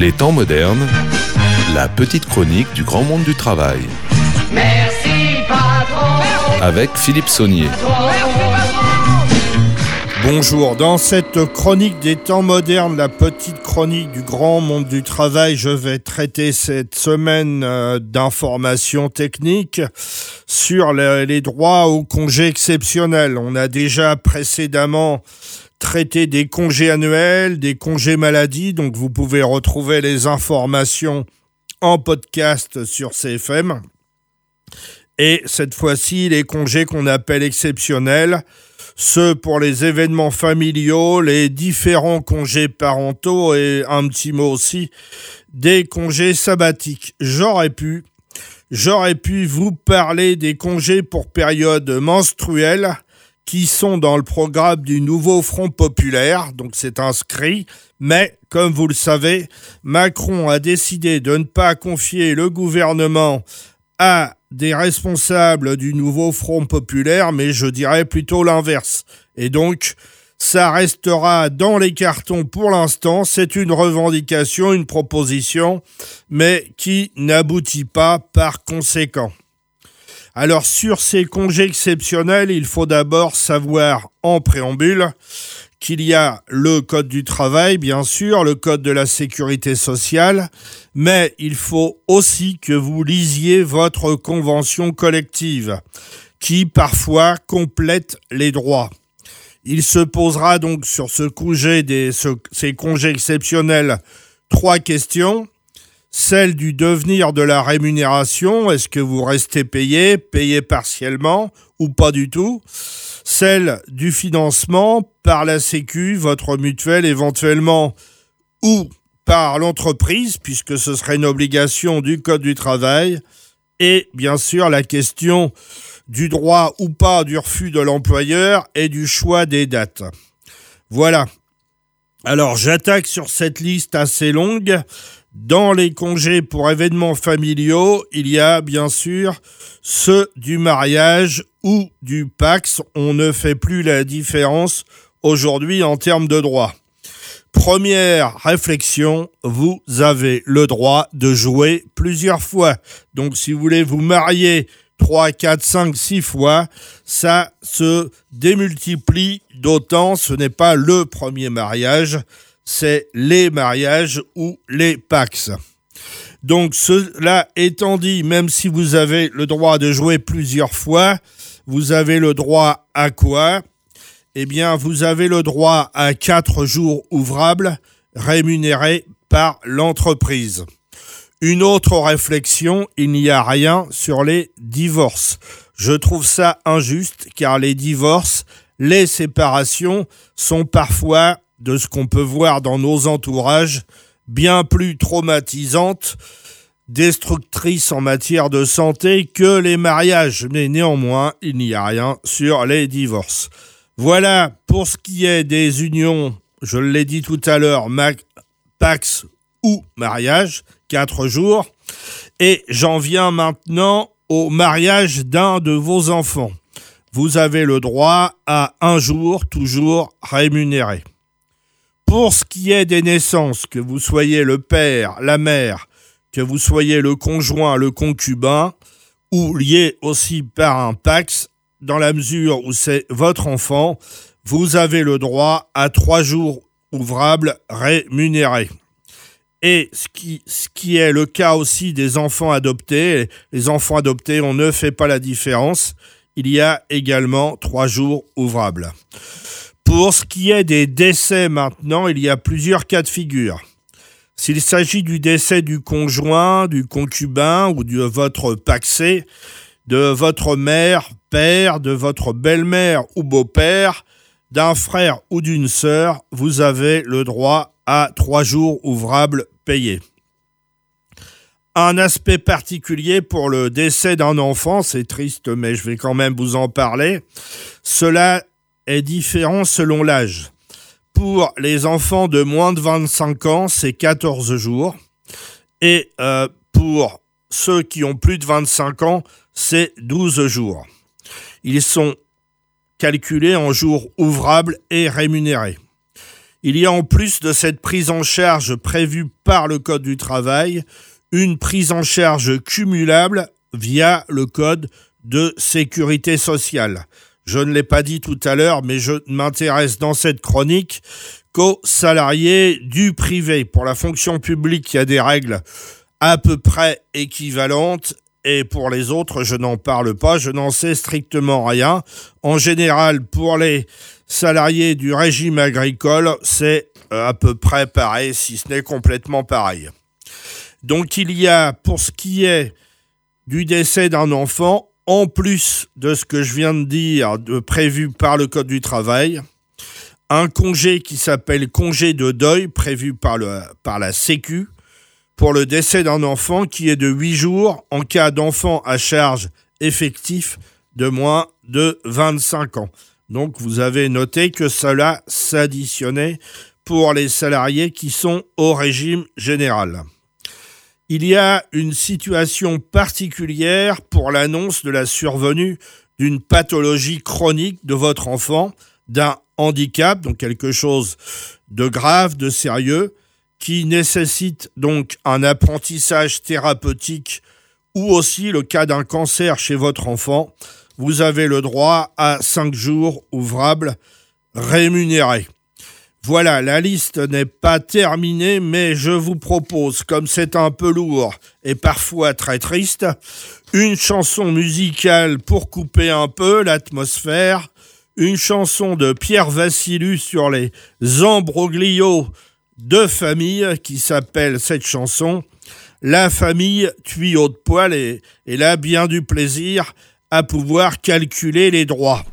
Les temps modernes, la petite chronique du grand monde du travail. Merci patron. Avec Philippe Saunier. Bonjour, dans cette chronique des temps modernes, la petite chronique du grand monde du travail, je vais traiter cette semaine d'informations techniques sur les droits aux congés exceptionnels. On a déjà précédemment traité des congés annuels, des congés maladie, donc vous pouvez retrouver les informations en podcast sur CFM. Et cette fois-ci, les congés qu'on appelle exceptionnels, ceux pour les événements familiaux, les différents congés parentaux et un petit mot aussi des congés sabbatiques. J'aurais pu vous parler des congés pour période menstruelle qui sont dans le programme du nouveau Front populaire, donc c'est inscrit, mais comme vous le savez, Macron a décidé de ne pas confier le gouvernement à des responsables du nouveau Front populaire, mais je dirais plutôt l'inverse. Et donc, ça restera dans les cartons pour l'instant. C'est une revendication, une proposition, mais qui n'aboutit pas par conséquent. Alors, sur ces congés exceptionnels, il faut d'abord savoir en préambule qu'il y a le Code du travail, bien sûr, le Code de la sécurité sociale, mais il faut aussi que vous lisiez votre convention collective, qui parfois complète les droits. Il se posera donc sur ces congés exceptionnels 3 questions. Celle du devenir de la rémunération, est-ce que vous restez payé partiellement ou pas du tout? Celle du financement par la Sécu, votre mutuelle éventuellement, ou par l'entreprise, puisque ce serait une obligation du Code du travail. Et bien sûr, la question du droit ou pas du refus de l'employeur et du choix des dates. Voilà. Alors, j'attaque sur cette liste assez longue. Dans les congés pour événements familiaux, il y a bien sûr ceux du mariage ou du PACS. On ne fait plus la différence aujourd'hui en termes de droit. Première réflexion, vous avez le droit de jouer plusieurs fois. Donc si vous voulez vous marier 3, 4, 5, 6 fois, ça se démultiplie d'autant. Ce n'est pas le premier mariage, c'est les mariages ou les PACS. Donc cela étant dit, même si vous avez le droit de jouer plusieurs fois, vous avez le droit à quoi? Eh bien, vous avez le droit à 4 jours ouvrables rémunérés par l'entreprise. Une autre réflexion, il n'y a rien sur les divorces. Je trouve ça injuste car les divorces, les séparations sont parfois, de ce qu'on peut voir dans nos entourages, bien plus traumatisantes, destructrices en matière de santé que les mariages. Mais néanmoins, il n'y a rien sur les divorces. Voilà pour ce qui est des unions, je l'ai dit tout à l'heure, PACS ou mariage, 4 jours. Et j'en viens maintenant au mariage d'un de vos enfants. Vous avez le droit à 1 jour, toujours rémunéré. Pour ce qui est des naissances, que vous soyez le père, la mère, que vous soyez le conjoint, le concubin, ou lié aussi par un PACS, dans la mesure où c'est votre enfant, vous avez le droit à 3 jours ouvrables rémunérés. Et ce qui est le cas aussi des enfants adoptés, les enfants adoptés, on ne fait pas la différence, il y a également 3 jours ouvrables. Pour ce qui est des décès maintenant, il y a plusieurs cas de figure. S'il s'agit du décès du conjoint, du concubin ou de votre pacsé, de votre mère, père, de votre belle-mère ou beau-père, d'un frère ou d'une sœur, vous avez le droit à 3 jours ouvrables payés. Un aspect particulier pour le décès d'un enfant, c'est triste mais je vais quand même vous en parler, cela est différent selon l'âge. Pour les enfants de moins de 25 ans, c'est 14 jours. Et pour ceux qui ont plus de 25 ans, c'est 12 jours. Ils sont calculés en jours ouvrables et rémunérés. Il y a en plus de cette prise en charge prévue par le Code du travail, une prise en charge cumulable via le Code de sécurité sociale. Je ne l'ai pas dit tout à l'heure, mais je m'intéresse dans cette chronique qu'aux salariés du privé. Pour la fonction publique, il y a des règles à peu près équivalentes, et pour les autres, je n'en parle pas, je n'en sais strictement rien. En général, pour les salariés du régime agricole, c'est à peu près pareil, si ce n'est complètement pareil. Donc il y a, pour ce qui est du décès d'un enfant, en plus de ce que je viens de dire, prévu par le Code du travail, un congé qui s'appelle congé de deuil, prévu par la Sécu, pour le décès d'un enfant qui est de 8 jours en cas d'enfant à charge effectif de moins de 25 ans. Donc vous avez noté que cela s'additionnait pour les salariés qui sont au régime général. Il y a une situation particulière pour l'annonce de la survenue d'une pathologie chronique de votre enfant, d'un handicap, donc quelque chose de grave, de sérieux, qui nécessite donc un apprentissage thérapeutique ou aussi le cas d'un cancer chez votre enfant. Vous avez le droit à 5 jours ouvrables rémunérés. Voilà, la liste n'est pas terminée, mais je vous propose, comme c'est un peu lourd et parfois très triste, une chanson musicale pour couper un peu l'atmosphère, une chanson de Pierre Vassilou sur les embroglios de famille qui s'appelle cette chanson « La famille tuyau de poêle » et là, bien du plaisir à pouvoir calculer les droits.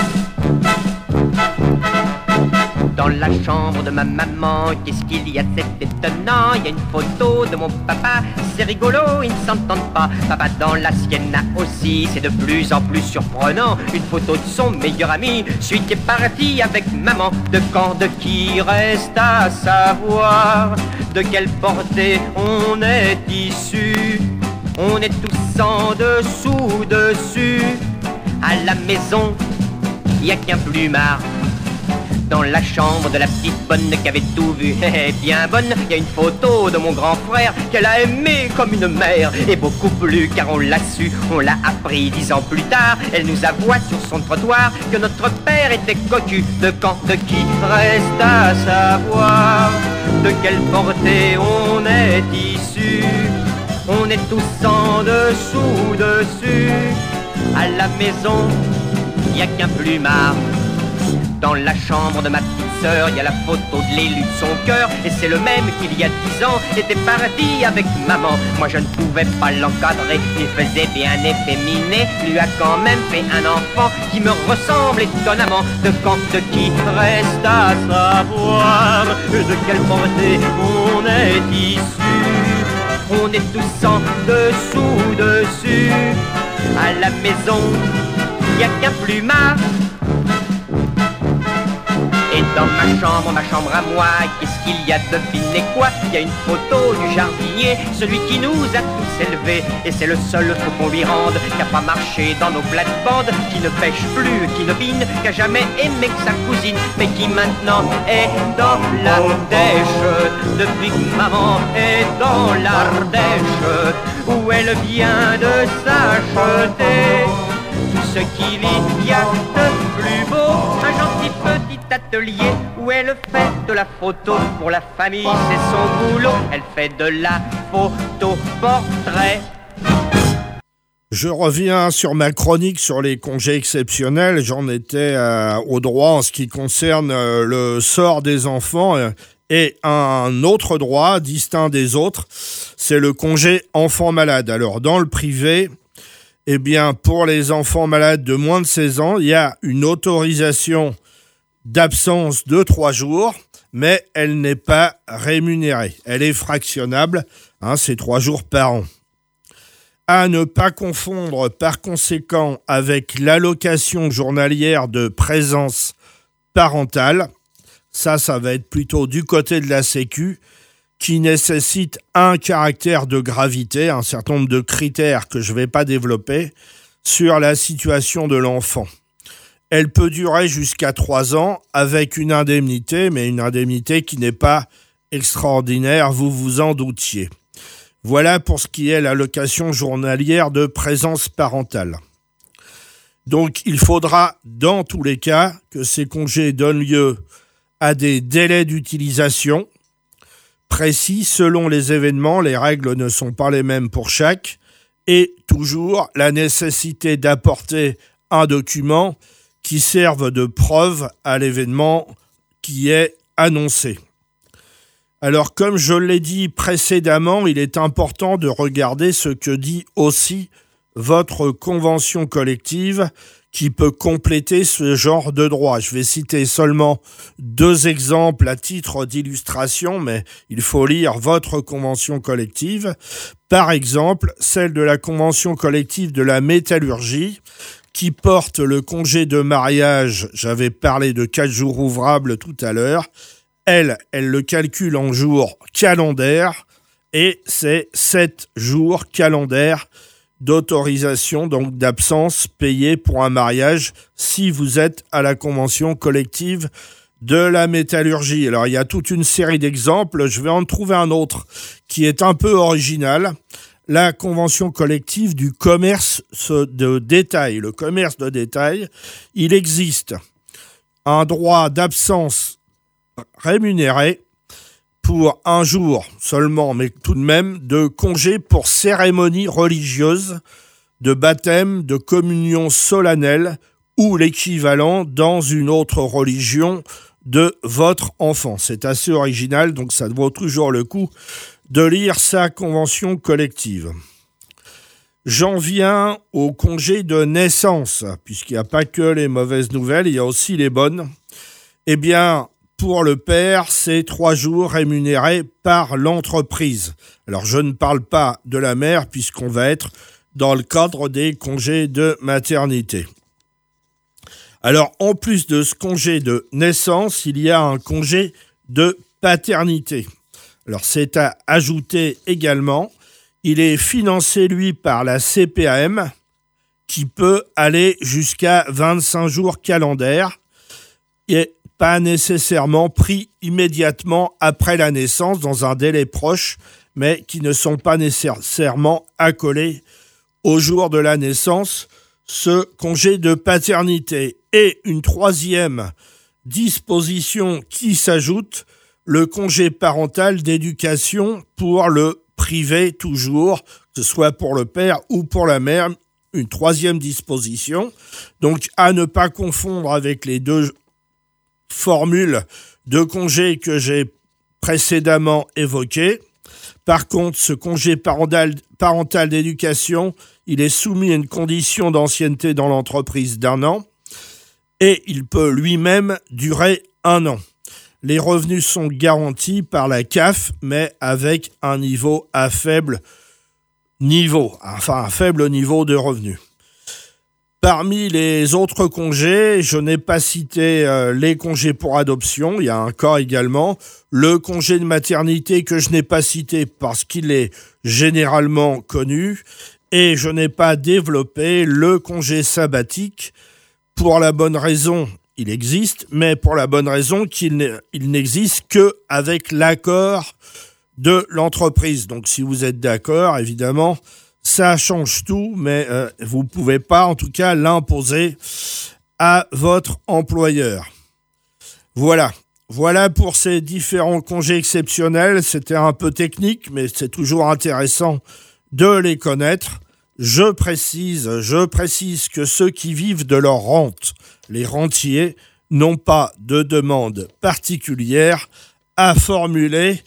Dans la chambre de ma maman, qu'est-ce qu'il y a, c'est étonnant. Il y a une photo de mon papa, c'est rigolo, ils ne s'entendent pas. Papa dans la sienne a aussi, c'est de plus en plus surprenant. Une photo de son meilleur ami, celui qui est parti avec maman. De quand, de qui, reste à savoir. De quelle portée on est issu. On est tous en dessous, dessus. À la maison, il n'y a qu'un plumard. Dans la chambre de la petite bonne qui avait tout vu, bien bonne, il y a une photo de mon grand frère qu'elle a aimé comme une mère, et beaucoup plus car on l'a su, on l'a appris 10 ans plus tard. Elle nous avoua sur son trottoir que notre père était cocu. De quand, de qui, reste à savoir. De quelle portée on est issu. On est tous en dessous, dessus. À la maison, il n'y a qu'un plumard. Dans la chambre de ma petite sœur, il y a la photo de l'élu de son cœur. Et c'est le même qu'il y a 10 ans était parti avec maman. Moi je ne pouvais pas l'encadrer, il faisait bien efféminé. Lui a quand même fait un enfant qui me ressemble étonnamment. De quand, de qui, reste à savoir. De quelle portée on est issu. On est tous en dessous, dessus. À la maison, il n'y a qu'un plumard. Et dans ma chambre à moi, qu'est-ce qu'il y a, devinez quoi? Il y a une photo du jardinier, celui qui nous a tous élevés. Et c'est le seul faux qu'on lui rende, qui n'a pas marché dans nos plates-bandes, qui ne pêche plus, qui ne bine, qui a jamais aimé que sa cousine, mais qui maintenant est dans l'Ardèche. Depuis que maman est dans l'Ardèche, où elle vient de s'acheter tout ce qu'il y a de plus beau, un gentil petit atelier où elle fait de la photo pour la famille, c'est son boulot, elle fait de la photo portrait. Je reviens sur ma chronique sur les congés exceptionnels. J'en étais au droit en ce qui concerne le sort des enfants et un autre droit distinct des autres, c'est le congé enfant malade. Alors dans le privé, eh bien, pour les enfants malades de moins de 16 ans, il y a une autorisation d'absence de 3 jours, mais elle n'est pas rémunérée. Elle est fractionnable, c'est 3 jours par an. À ne pas confondre par conséquent avec l'allocation journalière de présence parentale. Ça va être plutôt du côté de la Sécu, qui nécessite un caractère de gravité, un certain nombre de critères que je ne vais pas développer, sur la situation de l'enfant. Elle peut durer jusqu'à 3 ans avec une indemnité, mais une indemnité qui n'est pas extraordinaire, vous vous en doutiez. Voilà pour ce qui est l'allocation journalière de présence parentale. Donc, il faudra, dans tous les cas, que ces congés donnent lieu à des délais d'utilisation précis selon les événements. Les règles ne sont pas les mêmes pour chaque. Et toujours la nécessité d'apporter un document qui serve de preuve à l'événement qui est annoncé. Alors, comme je l'ai dit précédemment, il est important de regarder ce que dit aussi votre convention collective qui peut compléter ce genre de droit. Je vais citer seulement 2 exemples à titre d'illustration, mais il faut lire votre convention collective. Par exemple, celle de la convention collective de la métallurgie qui porte le congé de mariage. J'avais parlé de 4 jours ouvrables tout à l'heure. Elle le calcule en jours calendaires et c'est 7 jours calendaires d'autorisation, donc d'absence payée pour un mariage si vous êtes à la convention collective de la métallurgie. Alors, il y a toute une série d'exemples. Je vais en trouver un autre qui est un peu original. La convention collective du commerce de détail. Le commerce de détail, il existe un droit d'absence rémunéré pour 1 jour seulement, mais tout de même, de congé pour cérémonie religieuse, de baptême, de communion solennelle ou l'équivalent dans une autre religion de votre enfant. C'est assez original, donc ça vaut toujours le coup de lire sa convention collective. J'en viens au congé de naissance, puisqu'il n'y a pas que les mauvaises nouvelles, il y a aussi les bonnes. Eh bien, pour le père, c'est 3 jours rémunérés par l'entreprise. Alors, je ne parle pas de la mère, puisqu'on va être dans le cadre des congés de maternité. Alors, en plus de ce congé de naissance, il y a un congé de paternité. Alors, c'est à ajouter également. Il est financé, lui, par la CPAM, qui peut aller jusqu'à 25 jours calendaires. Et pas nécessairement pris immédiatement après la naissance dans un délai proche, mais qui ne sont pas nécessairement accolés au jour de la naissance, ce congé de paternité. Et une 3e disposition qui s'ajoute, le congé parental d'éducation pour le privé toujours, que ce soit pour le père ou pour la mère, une 3e disposition. Donc à ne pas confondre avec les 2 formule de congé que j'ai précédemment évoqué. Par contre, ce congé parental d'éducation, il est soumis à une condition d'ancienneté dans l'entreprise d'1 an et il peut lui-même durer 1 an. Les revenus sont garantis par la CAF, mais avec un faible niveau de revenus. Parmi les autres congés, je n'ai pas cité les congés pour adoption. Il y a un cas également. Le congé de maternité que je n'ai pas cité parce qu'il est généralement connu. Et je n'ai pas développé le congé sabbatique pour la bonne raison, il existe, mais pour la bonne raison qu'il n'existe qu'avec l'accord de l'entreprise. Donc si vous êtes d'accord, évidemment, ça change tout, mais vous ne pouvez pas, en tout cas, l'imposer à votre employeur. Voilà pour ces différents congés exceptionnels. C'était un peu technique, mais c'est toujours intéressant de les connaître. Je précise que ceux qui vivent de leur rente, les rentiers, n'ont pas de demande particulière à formuler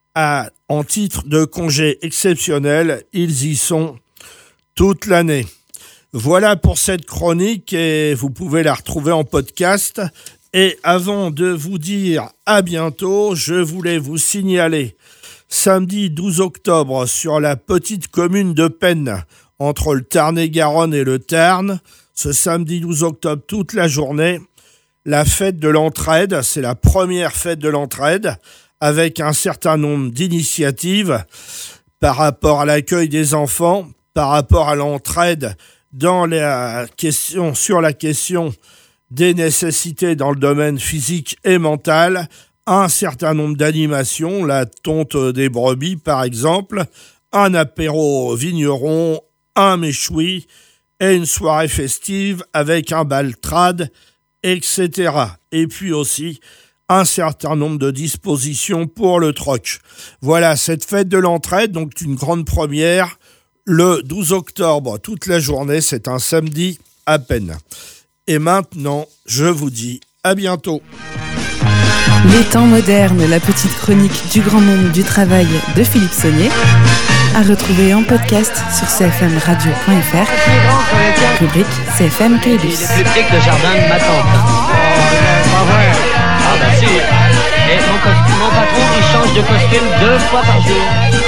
en titre de congé exceptionnel, ils y sont toute l'année. Voilà pour cette chronique et vous pouvez la retrouver en podcast. Et avant de vous dire à bientôt, je voulais vous signaler samedi 12 octobre sur la petite commune de Pennes, entre le Tarn-et-Garonne et le Tarn, ce samedi 12 octobre toute la journée, la fête de l'entraide, c'est la première fête de l'entraide, avec un certain nombre d'initiatives par rapport à l'accueil des enfants, par rapport à l'entraide sur la question des nécessités dans le domaine physique et mental, un certain nombre d'animations, la tonte des brebis par exemple, un apéro vigneron, un méchoui et une soirée festive avec un bal trad, etc. Et puis aussi un certain nombre de dispositions pour le troc. Voilà, cette fête de l'entraide, donc une grande première, le 12 octobre, toute la journée, c'est un samedi à peine. Et maintenant, je vous dis à bientôt. Les temps modernes, la petite chronique du grand monde du travail de Philippe Saunier, à retrouver en podcast sur cfmradio.fr, rubrique CFM Caylus. Il est plus petit que le jardin de ma tante. Pas vrai. Ah bah si. Et mon patron, il change de costume 2 fois par jour.